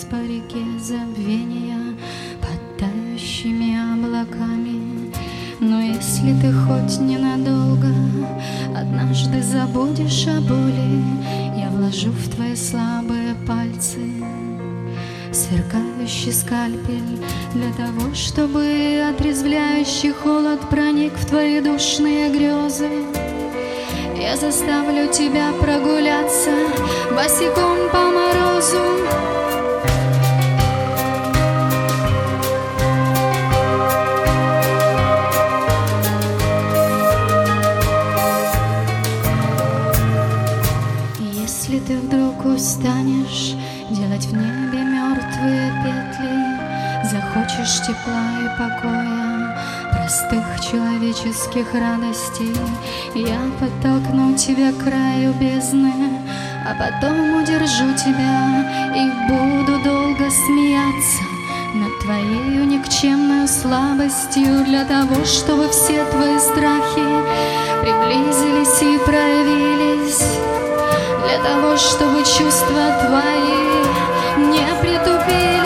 по реке забвения под тающими облаками. Но если ты хоть ненадолго однажды забудешь о боли, я вложу в твои слабые пальцы сверкающий скальпель для того, чтобы отрезвляющий холод проник в твои душные грезы. Я заставлю тебя прогуляться босиком по морозу. Если ты вдруг устанешь делать в небе мертвые петли, захочешь тепла и покоя, простых человеческих радостей, я подтолкну тебя к краю бездны, а потом удержу тебя и буду долго смеяться над твоею никчемной слабостью, для того, чтобы все твои страхи приблизились и проявились, для того, чтобы чувства твои не притупились.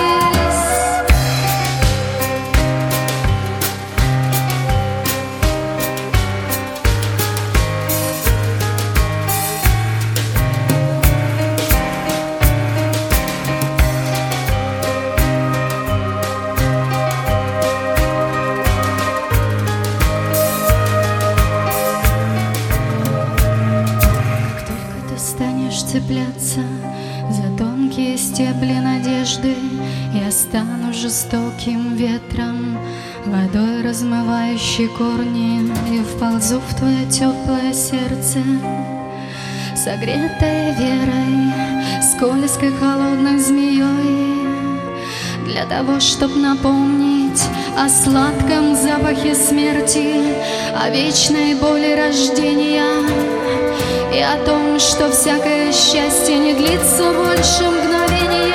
Цепляться за тонкие стебли надежды, я стану жестоким ветром, водой размывающей корни, и вползу в твое теплое сердце, согретое верой, скользкой холодной змеей, для того, чтоб напомнить о сладком запахе смерти, о вечной боли рождения и о том, что всякое счастье не длится больше мгновения.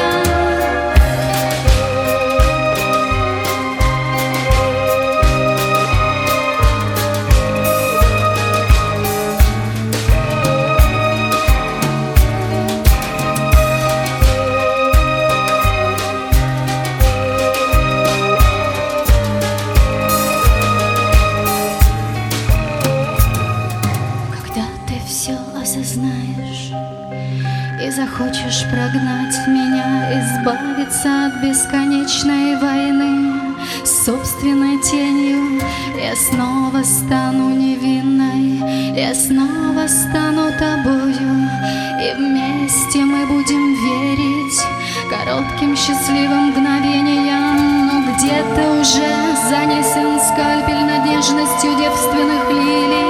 Осознаешь и захочешь прогнать меня, избавиться от бесконечной войны с собственной тенью, я снова стану невинной, я снова стану тобою, и вместе мы будем верить коротким счастливым мгновениям. Но где-то уже занесен скальпель над нежностью девственных лилий,